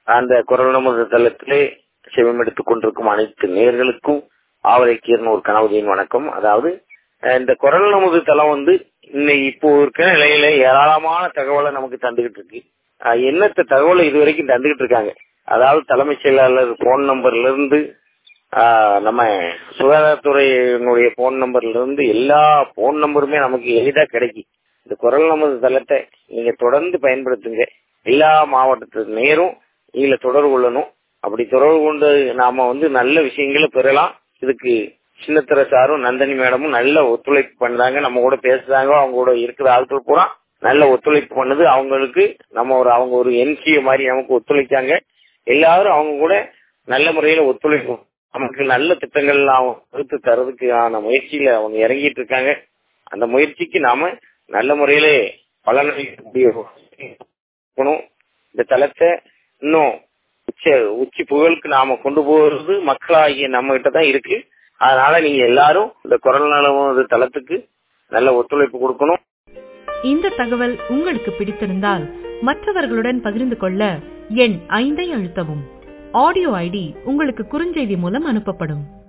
அந்த குரல் நமது தளத்திலே செவமெடுத்துக் கொண்டிருக்கும் அனைத்து நேயர்களுக்கும் ஆவரைக்கீரன் ஒரு கனவுதியின் வணக்கம். அதாவது இந்த குரல் நமது தளம் இன்னைக்கு இப்போ இருக்கிற நிலையில ஏராளமான தகவலை நமக்கு தந்துகிட்டு இருக்கு. என்னத்த தகவலை இதுவரைக்கும் தந்துகிட்டு இருக்காங்க. அதாவது தலைமைச் செயலாளர் போன் நம்பர்ல இருந்து நம்ம சுகாதாரத்துறையினுடைய போன் நம்பர்ல இருந்து எல்லா போன் நம்பருமே நமக்கு எளிதா கிடைக்கும். இந்த குரல் நமது தளத்தை நீங்க தொடர்ந்து பயன்படுத்துங்க. எல்லா மாவட்டத்து நேரும் நீங்க தொடர்பு கொள்ளணும். அப்படி தொடர்பு கொண்டு நாம நல்ல விஷயங்களை பெறலாம். இதுக்கு சின்னத்திர சாரும் நந்தினி மேடமும் நல்ல ஒத்துழைப்பு பண்றாங்க. நம்ம கூட பேசுறாங்க. அவங்க கூட இருக்கிற ஆட்கள் பூரா நல்ல ஒத்துழைப்பு பண்ணுது. அவங்களுக்கு அவங்க ஒரு என்ஜிஓ மாதிரி நமக்கு ஒத்துழைச்சாங்க. எல்லாரும் அவங்க கூட நல்ல முறையில ஒத்துழைப்பு, நமக்கு நல்ல திட்டங்கள் அவங்க வகுத்து தரதுக்கான முயற்சியில அவங்க இறங்கிட்டு இருக்காங்க. அந்த முயற்சிக்கு நாம நல்ல முறையில பலனளிக்கணும். இந்த தளத்தை இன்னும் உச்சி புகழுக்கு நாம கொண்டு போறது மக்களாகிய நம்ம கிட்ட தான் இருக்கு. அதனால நீங்க எல்லாரும் இந்த குரல் நல தளத்துக்கு நல்ல ஒத்துழைப்பு கொடுக்கணும். இந்த தகவல் உங்களுக்கு பிடித்திருந்தால் மற்றவர்களுடன் பகிர்ந்து கொள்ள எண் 5 அழுத்தவும். ஆடியோ ஐடி உங்களுக்கு குறுஞ்செய்தி மூலம் அனுப்பப்படும்.